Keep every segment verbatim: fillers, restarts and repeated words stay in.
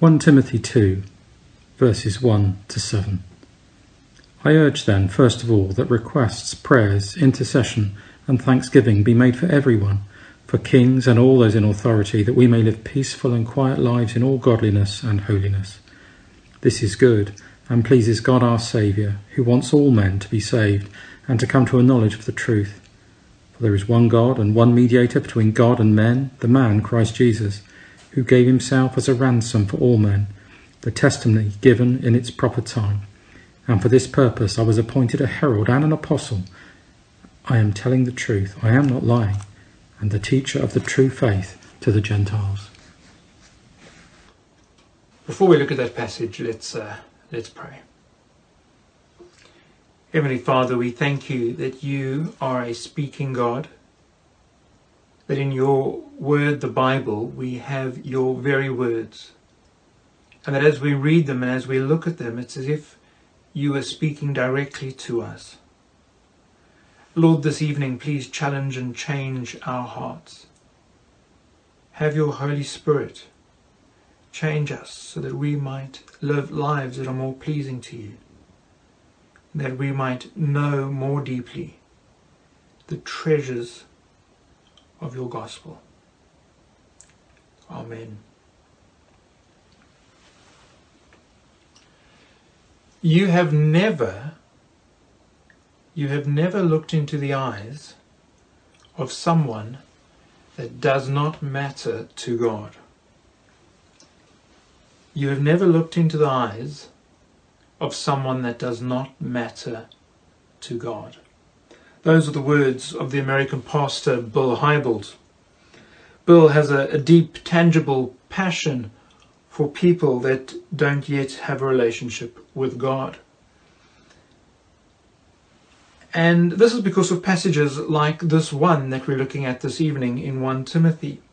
First Timothy two, verses one to seven. I urge then, first of all, that requests, prayers, intercession, and thanksgiving be made for everyone, for kings and all those in authority, that we may live peaceful and quiet lives in all godliness and holiness. This is good, and pleases God our Saviour, who wants all men to be saved, and to come to a knowledge of the truth. For there is one God, and one mediator between God and men, the man Christ Jesus, who gave himself as a ransom for all men, the testimony given in its proper time. And for this purpose I was appointed a herald and an apostle. I am telling the truth, I am not lying, and the teacher of the true faith to the Gentiles. Before we look at that passage, let's uh, let's pray. Heavenly Father, we thank you that you are a speaking God, that in your word, the Bible, we have your very words, and that as we read them and as we look at them, it's as if you are speaking directly to us. Lord, this evening, please challenge and change our hearts. Have your Holy Spirit change us so that we might live lives that are more pleasing to you, that we might know more deeply the treasures of your gospel. Amen. You have never, you have never looked into the eyes of someone that does not matter to God. You have never looked into the eyes of someone that does not matter to God. Those are the words of the American pastor Bill Hybels. Bill has a, a deep, tangible passion for people that don't yet have a relationship with God. And this is because of passages like this one that we're looking at this evening in First Timothy.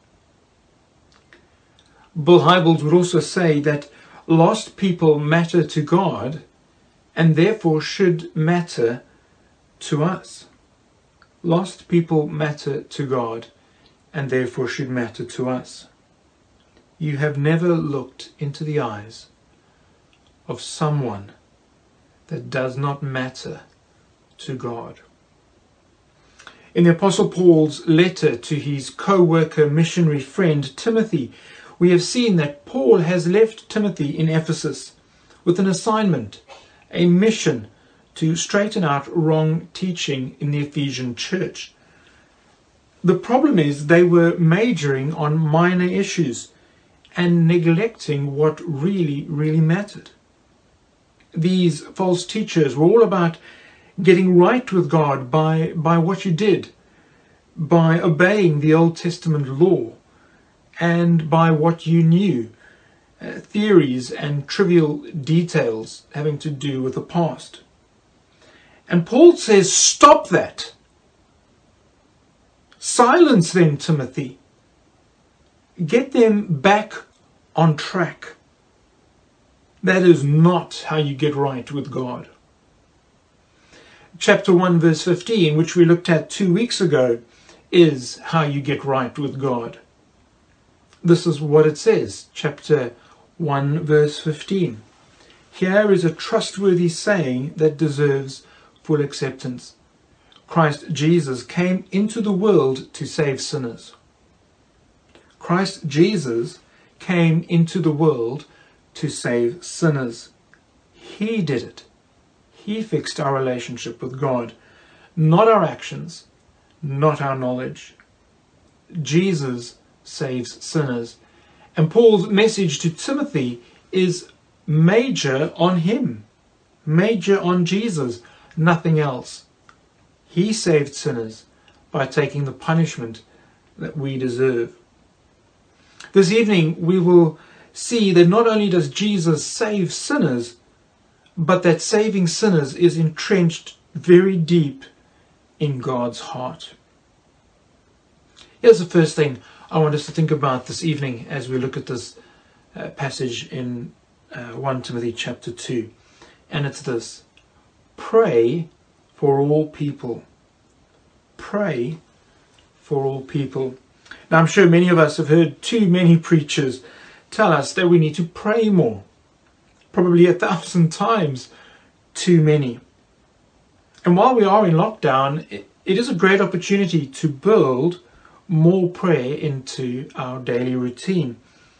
Bill Hybels would also say that lost people matter to God and therefore should matter to us. Lost people matter to God and therefore should matter to us. You have never looked into the eyes of someone that does not matter to God. In the Apostle Paul's letter to his co-worker missionary friend Timothy, we have seen that Paul has left Timothy in Ephesus with an assignment, a mission to straighten out wrong teaching in the Ephesian church. The problem is they were majoring on minor issues and neglecting what really, really mattered. These false teachers were all about getting right with God by, by what you did, by obeying the Old Testament law, and by what you knew, uh, theories and trivial details having to do with the past. And Paul says, stop that. Silence them, Timothy. Get them back on track. That is not how you get right with God. Chapter one, verse fifteen, which we looked at two weeks ago, is how you get right with God. This is what it says, chapter one, verse fifteen. Here is a trustworthy saying that deserves full acceptance. Christ Jesus came into the world to save sinners. Christ Jesus came into the world to save sinners. He did it. He fixed our relationship with God, not our actions, not our knowledge. Jesus saves sinners. And Paul's message to Timothy is major on him, major on Jesus, nothing else. He saved sinners by taking the punishment that we deserve. This evening we will see that not only does Jesus save sinners, but that saving sinners is entrenched very deep in God's heart. Here's the first thing I want us to think about this evening as we look at this uh, passage in uh, First Timothy chapter two. And it's this: pray for all people. Pray for all people. Now, I'm sure many of us have heard too many preachers tell us that we need to pray more, probably a thousand times too many. And while we are in lockdown, it, it is a great opportunity to build more prayer into our daily routine.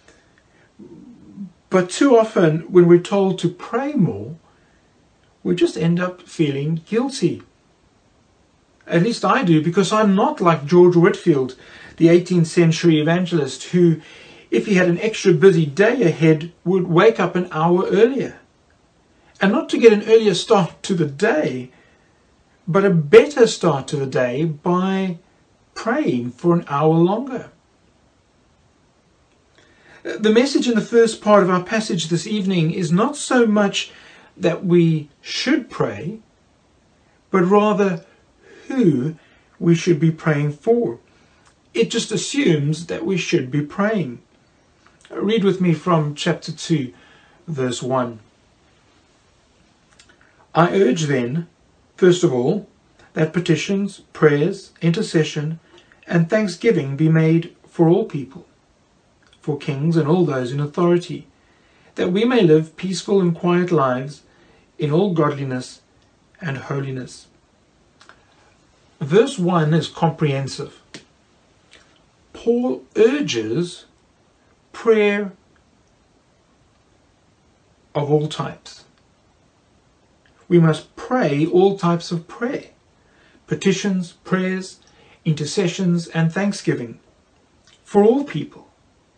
But too often, when we're told to pray more, we just end up feeling guilty. At least I do, because I'm not like George Whitefield, the eighteenth century evangelist, who, if he had an extra busy day ahead, would wake up an hour earlier. And not to get an earlier start to the day, but a better start to the day by praying for an hour longer. The message in the first part of our passage this evening is not so much that we should pray, but rather who we should be praying for. It just assumes that we should be praying. Read with me from chapter two, verse one. I urge then, first of all, that petitions, prayers, intercession, and thanksgiving be made for all people, for kings and all those in authority, that we may live peaceful and quiet lives in all godliness and holiness. Verse one is comprehensive. Paul urges prayer of all types. We must pray all types of prayer: petitions, prayers, intercessions, and thanksgiving for all people.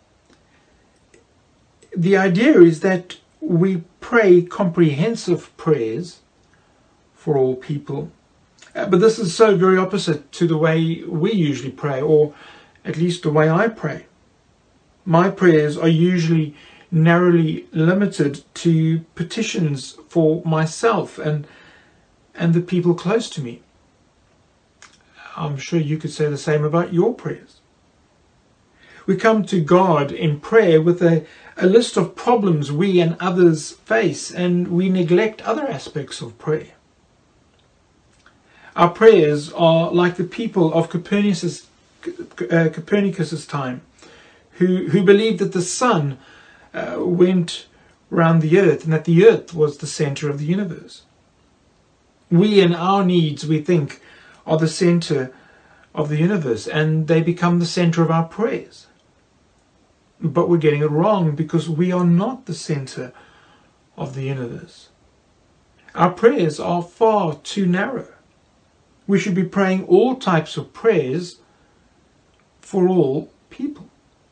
The idea is that we pray comprehensive prayers for all people. Uh, but this is so very opposite to the way we usually pray, or at least the way I pray. My prayers are usually narrowly limited to petitions for myself and and the people close to me. I'm sure you could say the same about your prayers. We come to God in prayer with a, a list of problems we and others face, and we neglect other aspects of prayer. Our prayers are like the people of Copernicus, uh, Copernicus's time, who, who believed that the sun uh, went round the earth and that the earth was the center of the universe. We and our needs, we think, are the center of the universe, and they become the center of our prayers. But we're getting it wrong, because we are not the center of the universe. Our prayers are far too narrow. We should be praying all types of prayers for all people.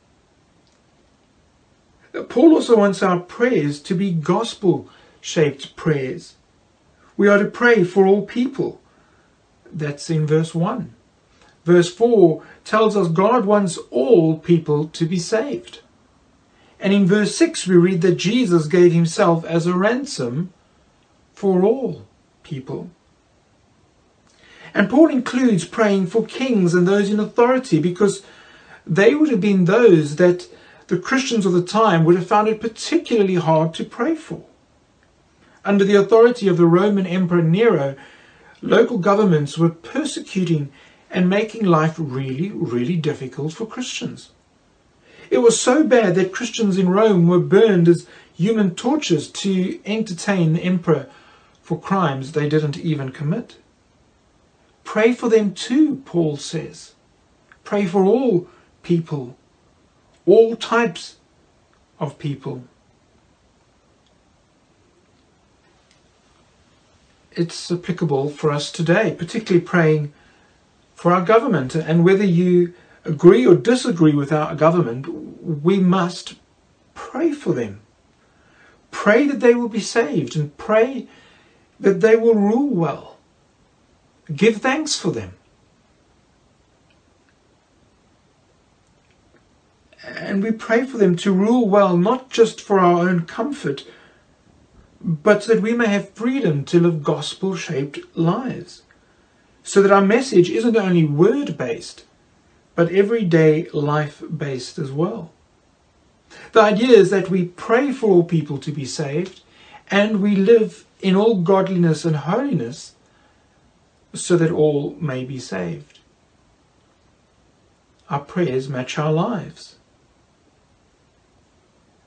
Paul also wants our prayers to be gospel-shaped prayers. We are to pray for all people. That's in verse one. Verse four tells us God wants all people to be saved. And in verse six we read that Jesus gave himself as a ransom for all people. And Paul includes praying for kings and those in authority, because they would have been those that the Christians of the time would have found it particularly hard to pray for. Under the authority of the Roman Emperor Nero, local governments were persecuting and making life really, really difficult for Christians. It was so bad that Christians in Rome were burned as human torches to entertain the emperor for crimes they didn't even commit. Pray for them too, Paul says. Pray for all people, all types of people. It's applicable for us today, particularly praying for our government. And whether you agree or disagree with our government, we must pray for them. Pray that they will be saved, and pray that they will rule well. Give thanks for them. And we pray for them to rule well, not just for our own comfort, but that we may have freedom to live gospel-shaped lives, so that our message isn't only word-based, but everyday life-based as well. The idea is that we pray for all people to be saved, and we live in all godliness and holiness, so that all may be saved. Our prayers match our lives.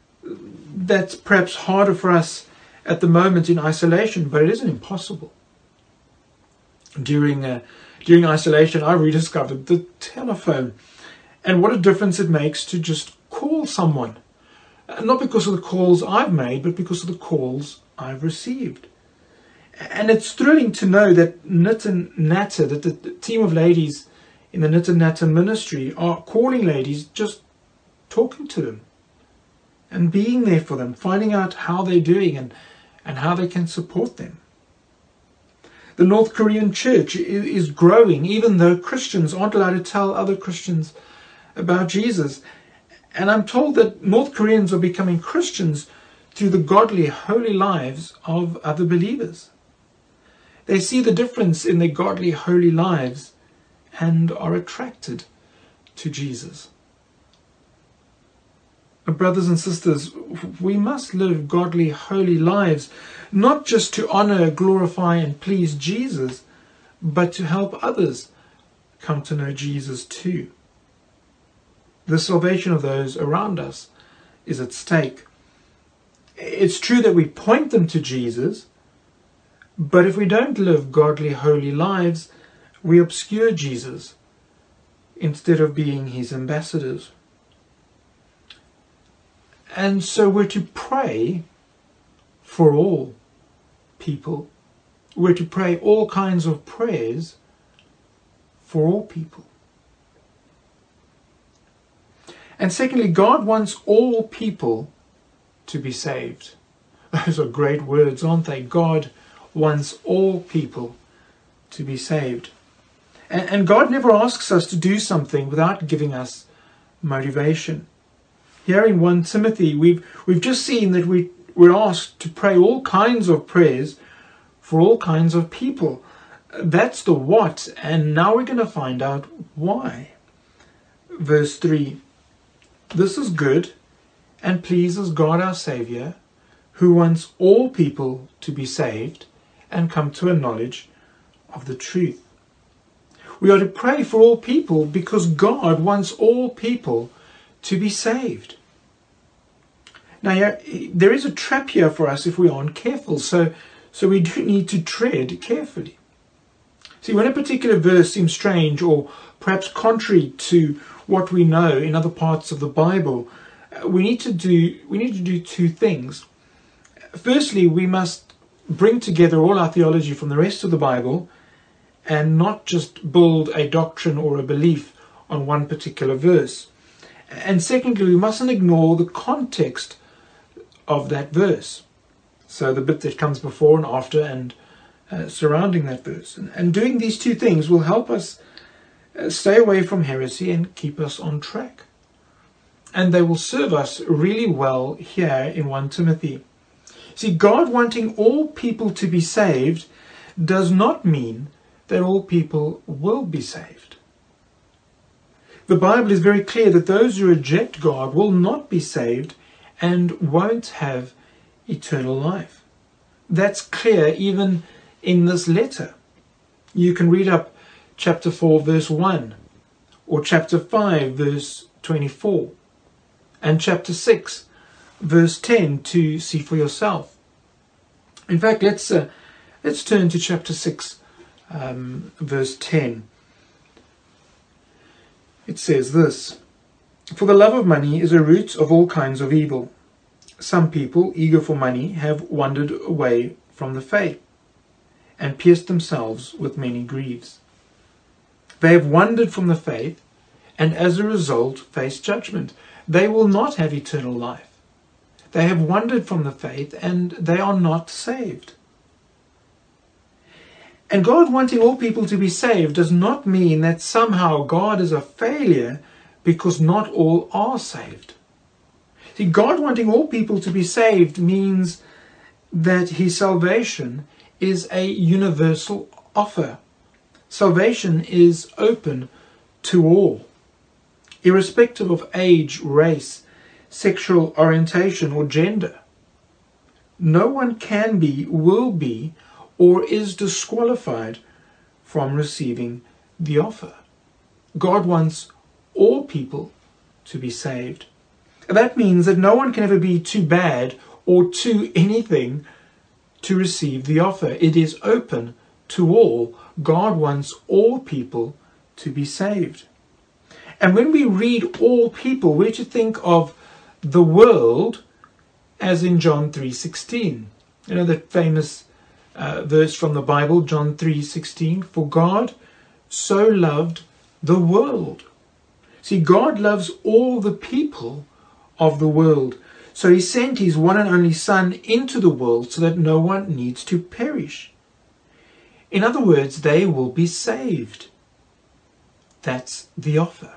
that's perhaps harder for us at the moment in isolation, but it isn't impossible. During uh, during isolation, I rediscovered the telephone, and what a difference it makes to just call someone. Not because of the calls I've made, but because of the calls I've received. And it's thrilling to know that Knit and Natter, that the team of ladies in the Knit and Natter ministry are calling ladies, just talking to them and being there for them, finding out how they're doing and, and how they can support them. The North Korean church is growing, even though Christians aren't allowed to tell other Christians about Jesus. And I'm told that North Koreans are becoming Christians through the godly, holy lives of other believers. They see the difference in their godly, holy lives and are attracted to Jesus. Brothers and sisters, we must live godly, holy lives, not just to honor, glorify, and please Jesus, but to help others come to know Jesus too. The salvation of those around us is at stake. It's true that we point them to Jesus, but if we don't live godly, holy lives, we obscure Jesus instead of being his ambassadors. And so we're to pray for all people. We're to pray all kinds of prayers for all people. And secondly, God wants all people to be saved. Those are great words, aren't they? God wants all people to be saved. And, and God never asks us to do something without giving us motivation. Here in First Timothy, we've, we've just seen that we, we're asked to pray all kinds of prayers for all kinds of people. That's the what, and now we're going to find out why. Verse three, this is good and pleases God our Saviour, who wants all people to be saved and come to a knowledge of the truth. We are to pray for all people because God wants all people to be saved. Now, there is a trap here for us if we aren't careful, so, so we do need to tread carefully. See, when a particular verse seems strange or perhaps contrary to what we know in other parts of the Bible, we need to do we need to do two things. Firstly, we must bring together all our theology from the rest of the Bible and not just build a doctrine or a belief on one particular verse. And secondly, we mustn't ignore the context of that verse. So the bit that comes before and after and uh, surrounding that verse. And, and doing these two things will help us uh, stay away from heresy and keep us on track. And they will serve us really well here in First Timothy. See, God wanting all people to be saved does not mean that all people will be saved. The Bible is very clear that those who reject God will not be saved and won't have eternal life. That's clear even in this letter. You can read up chapter four, verse one, or chapter five, verse twenty-four, and chapter six, verse ten to see for yourself. In fact, let's uh, let's turn to chapter six, um, verse ten. It says this, "For the love of money is a root of all kinds of evil. Some people, eager for money, have wandered away from the faith and pierced themselves with many griefs. They have wandered from the faith and as a result face judgment. They will not have eternal life. They have wandered from the faith and they are not saved." And God wanting all people to be saved does not mean that somehow God is a failure because not all are saved. See, God wanting all people to be saved means that his salvation is a universal offer. Salvation is open to all, irrespective of age, race, sexual orientation, or gender. No one can be, will be, or is disqualified from receiving the offer. God wants all people to be saved. That means that no one can ever be too bad or too anything to receive the offer. It is open to all. God wants all people to be saved. And when we read all people, we're to think of the world as in John three sixteen. You know that famous uh, verse from the Bible, John three sixteen, for God so loved the world. See, God loves all the people of the world. So he sent his one and only Son into the world so that no one needs to perish. In other words, they will be saved. That's the offer.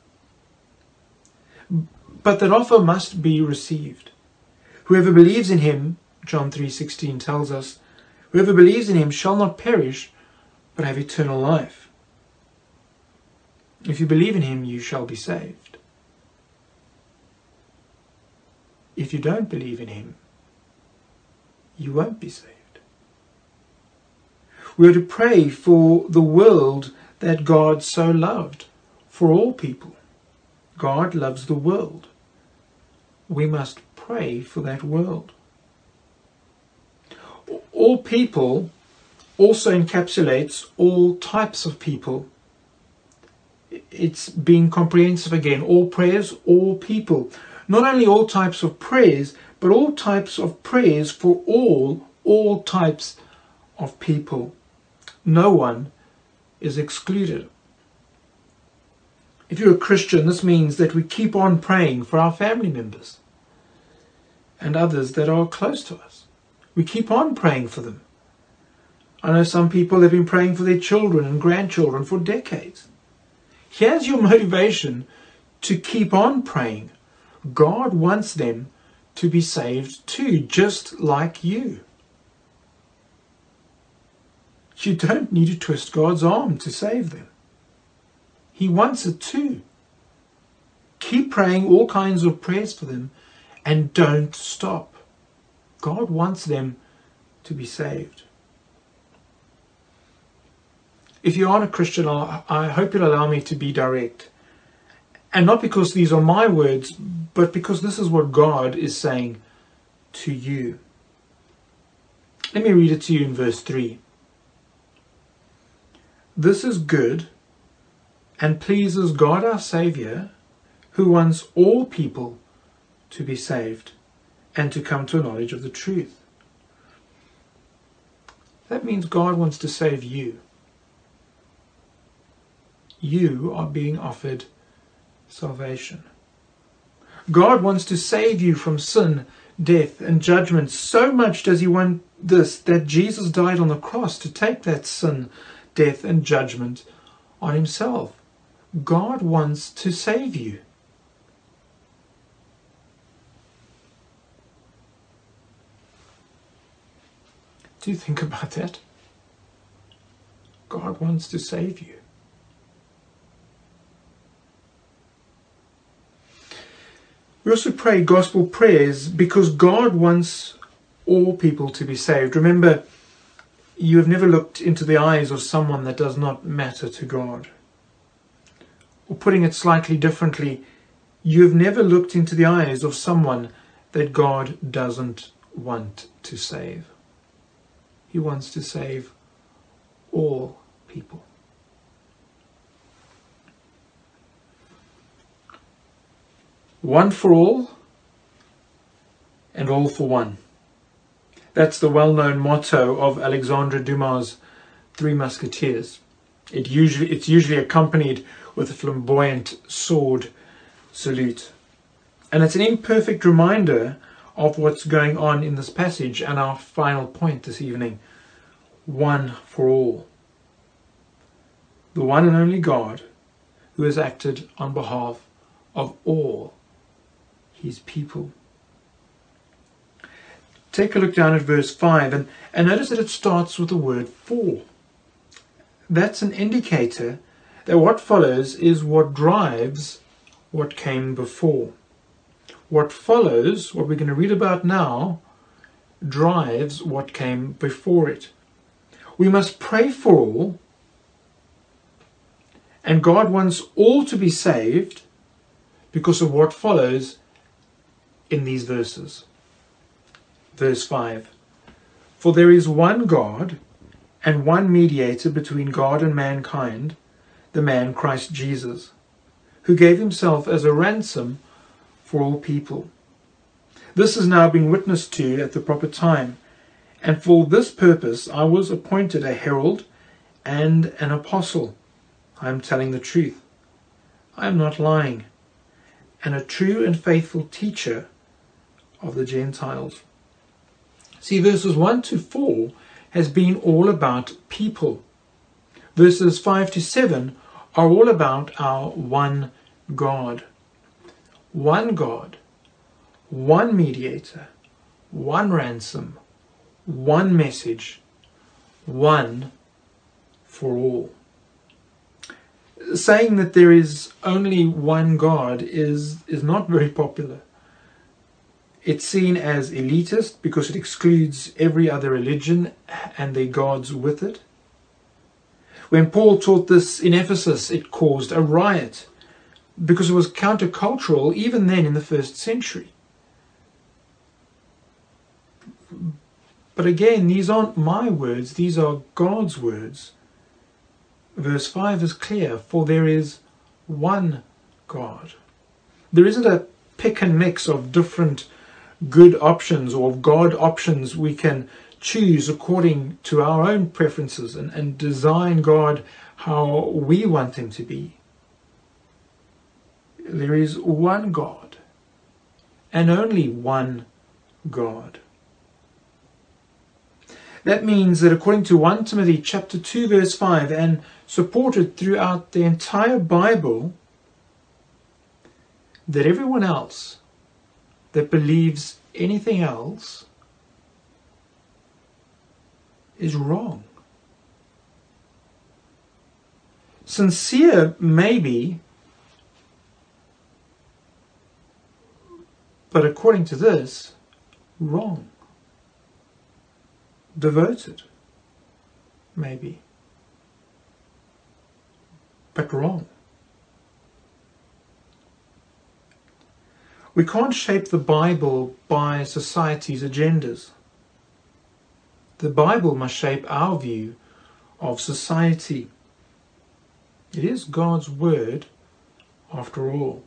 But that offer must be received. Whoever believes in him, John three sixteen tells us, whoever believes in him shall not perish, but have eternal life. If you believe in him, you shall be saved. If you don't believe in him, you won't be saved. We are to pray for the world that God so loved, for all people. God loves the world. We must pray for that world. All people also encapsulates all types of people. It's being comprehensive again. All prayers, all people. Not only all types of prayers, but all types of prayers for all, all types of people. No one is excluded. If you're a Christian, this means that we keep on praying for our family members and others that are close to us. We keep on praying for them. I know some people have been praying for their children and grandchildren for decades. Here's your motivation to keep on praying. God wants them to be saved too, just like you. You don't need to twist God's arm to save them. He wants it too. Keep praying all kinds of prayers for them and don't stop. God wants them to be saved. If you aren't a Christian, I hope you'll allow me to be direct. And not because these are my words, but because this is what God is saying to you. Let me read it to you in verse three. This is good and pleases God our Saviour, who wants all people to be saved and to come to a knowledge of the truth. That means God wants to save you. You are being offered salvation. God wants to save you from sin, death, and judgment. So much does he want this, that Jesus died on the cross to take that sin, death, and judgment on himself. God wants to save you. Do you think about that? God wants to save you. We also pray gospel prayers because God wants all people to be saved. Remember, you have never looked into the eyes of someone that does not matter to God. Or putting it slightly differently, you have never looked into the eyes of someone that God doesn't want to save. He wants to save all people. One for all and all for one. That's the well-known motto of Alexandre Dumas' Three Musketeers. It usually, it's usually accompanied with a flamboyant sword salute. And it's an imperfect reminder of what's going on in this passage and our final point this evening. One for all. The one and only God who has acted on behalf of all his people. Take a look down at verse five and, and notice that it starts with the word for. That's an indicator that what follows is what drives what came before. What follows, what we're going to read about now, drives what came before it. We must pray for all, and God wants all to be saved because of what follows in these verses. Verse five. For there is one God and one mediator between God and mankind, the man Christ Jesus, who gave himself as a ransom for all people. This is now being witnessed to at the proper time, and for this purpose I was appointed a herald and an apostle. I am telling the truth. I am not lying, and a true and faithful teacher of the Gentiles. See, verses one to four has been all about people. Verses five to seven are all about our one God. One God, one mediator, one ransom, one message, one for all. Saying that there is only one God is, is not very popular. It's seen as elitist because it excludes every other religion and their gods with it. When Paul taught this in Ephesus, it caused a riot because it was countercultural even then in the first century. But again, these aren't my words, these are God's words. Verse five is clear, for there is one God. There isn't a pick and mix of different good options or of God options we can choose according to our own preferences and, and design God how we want him to be. There is one God and only one God. That means that according to First Timothy chapter two verse five, and supported throughout the entire Bible, that everyone else that believes anything else is wrong. Sincere, maybe, but according to this, wrong. Devoted, maybe, but wrong. We can't shape the Bible by society's agendas. The Bible must shape our view of society. It is God's word, after all.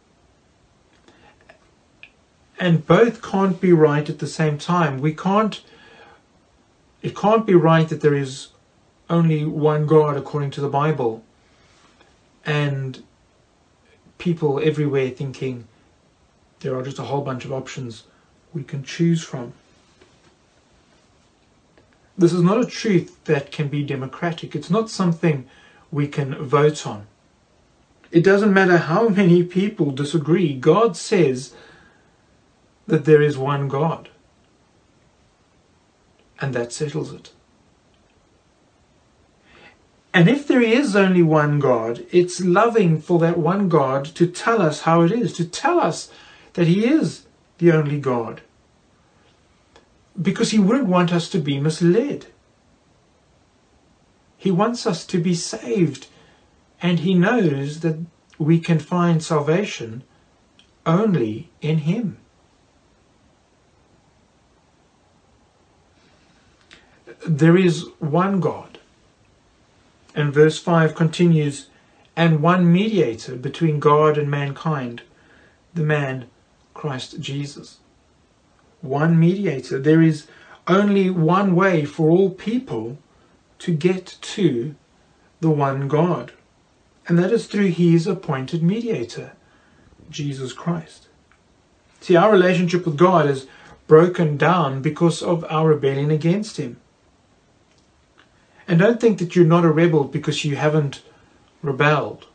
And both can't be right at the same time. We can't It can't be right that there is only one God according to the Bible, and people everywhere thinking there are just a whole bunch of options we can choose from. This is not a truth that can be democratic. It's not something we can vote on. It doesn't matter how many people disagree. God says that there is one God. And that settles it. And if there is only one God, it's loving for that one God to tell us how it is, to tell us that he is the only God. Because he wouldn't want us to be misled. He wants us to be saved, and he knows that we can find salvation only in him. There is one God. And verse five continues, and one mediator between God and mankind, the man Christ Jesus. One mediator. There is only one way for all people to get to the one God. And that is through his appointed mediator, Jesus Christ. See, our relationship with God is broken down because of our rebellion against him. And don't think that you're not a rebel because you haven't rebelled.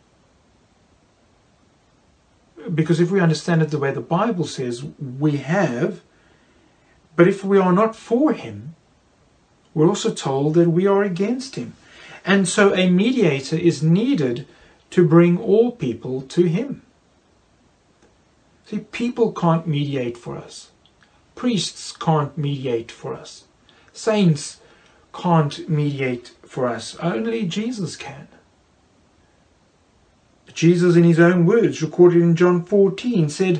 Because if we understand it the way the Bible says, we have. But if we are not for him, we're also told that we are against him. And so a mediator is needed to bring all people to him. See, people can't mediate for us. Priests can't mediate for us. Saints can't mediate for us. Only Jesus can. Jesus, in his own words, recorded in John fourteen, said,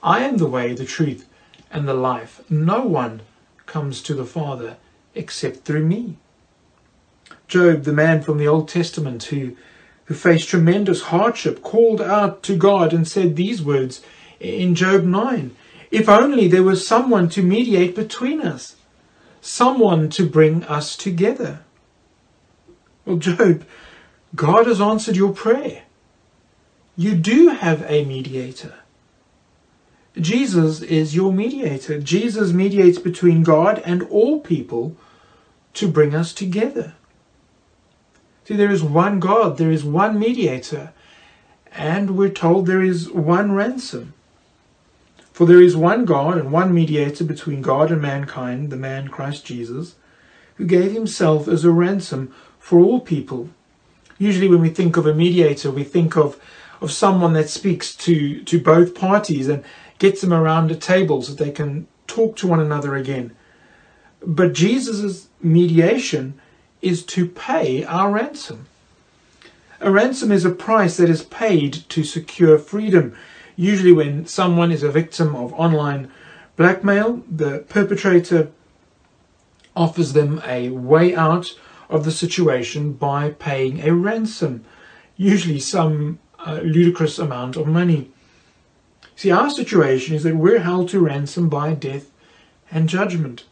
I am the way, the truth, and the life. No one comes to the Father except through me. Job, the man from the Old Testament who, who faced tremendous hardship, called out to God and said these words in Job nine. If only there was someone to mediate between us, someone to bring us together. Well, Job, God has answered your prayer. You do have a mediator. Jesus is your mediator. Jesus mediates between God and all people to bring us together. See, there is one God, there is one mediator, and we're told there is one ransom. For there is one God and one mediator between God and mankind, the man Christ Jesus, who gave himself as a ransom for all people. Usually when we think of a mediator, we think of, of someone that speaks to, to both parties and gets them around a table so that they can talk to one another again. But Jesus' mediation is to pay our ransom. A ransom is a price that is paid to secure freedom. Usually when someone is a victim of online blackmail, the perpetrator offers them a way out of the situation by paying a ransom, usually some uh, ludicrous amount of money. See, our situation is that we're held to ransom by death and judgment.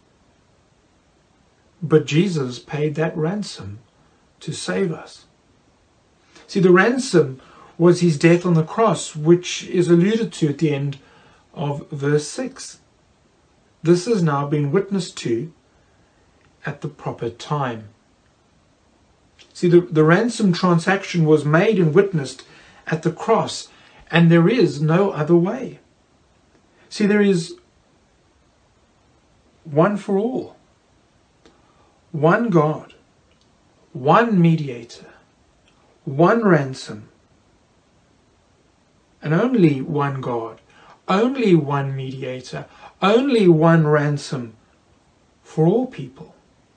But Jesus paid that ransom to save us. See, the ransom was his death on the cross, which is alluded to at the end of verse six. This has now been witnessed to at the proper time. See, the, the ransom transaction was made and witnessed at the cross, and there is no other way. See, there is one for all. One God, one mediator, one ransom, and only one God, only one mediator, only one ransom for all people.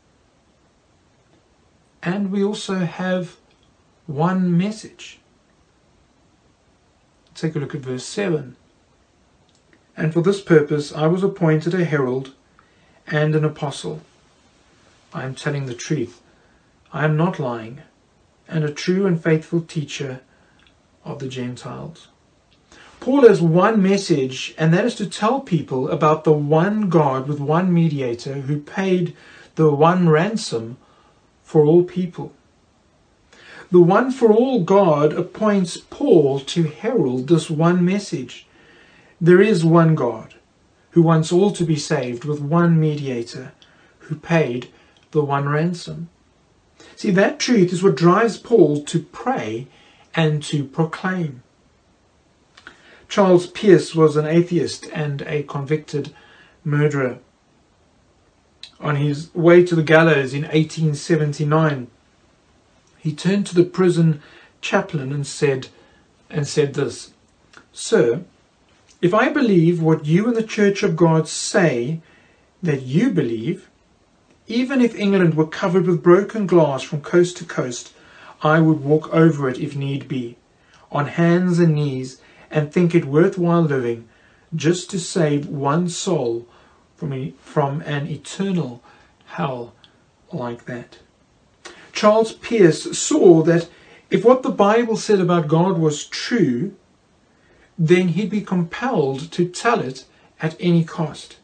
And we also have one message. Take a look at verse seven. And for this purpose I was appointed a herald and an apostle. I am telling the truth. I am not lying, and a true and faithful teacher of the Gentiles. Paul has one message, and that is to tell people about the one God with one mediator who paid the one ransom for all people. The one for all God appoints Paul to herald this one message. There is one God who wants all to be saved with one mediator who paid the one ransom. See, that truth is what drives Paul to pray and to proclaim. Charles Peirce was an atheist and a convicted murderer. On his way to the gallows in eighteen seventy-nine, he turned to the prison chaplain and said, and said this, "Sir, if I believe what you and the Church of God say that you believe, even if England were covered with broken glass from coast to coast, I would walk over it if need be, on hands and knees, and think it worthwhile living, just to save one soul from, a, from an eternal hell like that." Charles Peirce saw that if what the Bible said about God was true, then he'd be compelled to tell it at any cost.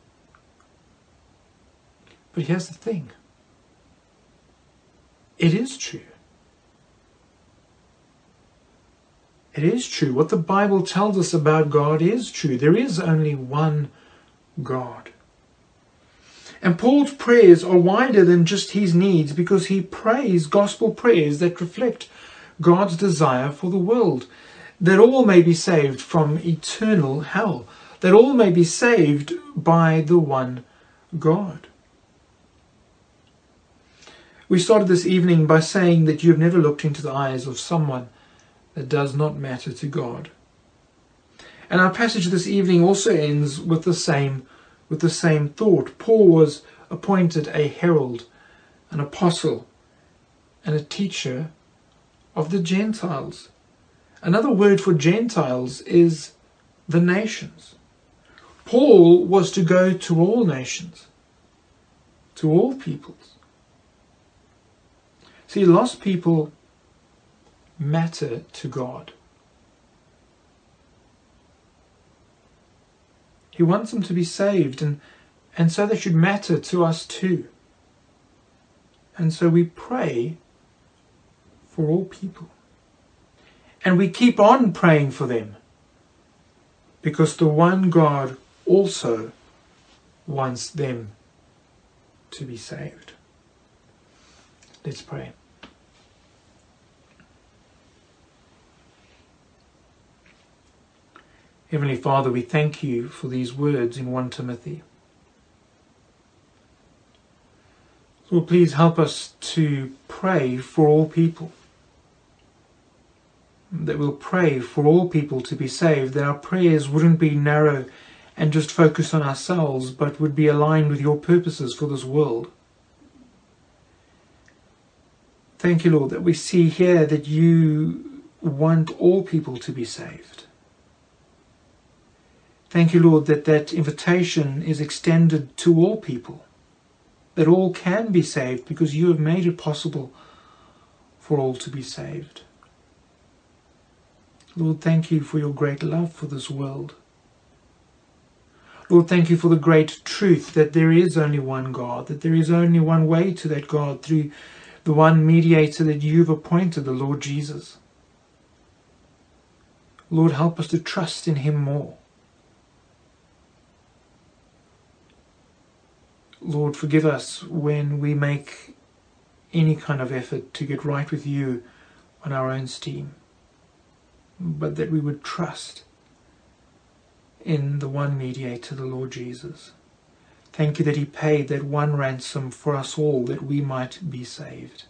But here's the thing. It is true. It is true. What the Bible tells us about God is true. There is only one God. And Paul's prayers are wider than just his needs, because he prays gospel prayers that reflect God's desire for the world, that all may be saved from eternal hell, that all may be saved by the one God. We started this evening by saying that you have never looked into the eyes of someone that does not matter to God. And our passage this evening also ends with the same, with the same thought. Paul was appointed a herald, an apostle, and a teacher of the Gentiles. Another word for Gentiles is the nations. Paul was to go to all nations, to all peoples. See, lost people matter to God. He wants them to be saved, and, and so they should matter to us too. And so we pray for all people. And we keep on praying for them, because the one God also wants them to be saved. Let's pray. Heavenly Father, we thank you for these words in First Timothy. Lord, please help us to pray for all people. That we'll pray for all people to be saved, that our prayers wouldn't be narrow and just focused on ourselves, but would be aligned with your purposes for this world. Thank you, Lord, that we see here that you want all people to be saved. Thank you, Lord, that that invitation is extended to all people, that all can be saved because you have made it possible for all to be saved. Lord, thank you for your great love for this world. Lord, thank you for the great truth that there is only one God, that there is only one way to that God through the one mediator that you've appointed, the Lord Jesus. Lord, help us to trust in him more. Lord, forgive us when we make any kind of effort to get right with you on our own steam, but that we would trust in the one mediator, the Lord Jesus. Thank you that he paid that one ransom for us all, that we might be saved.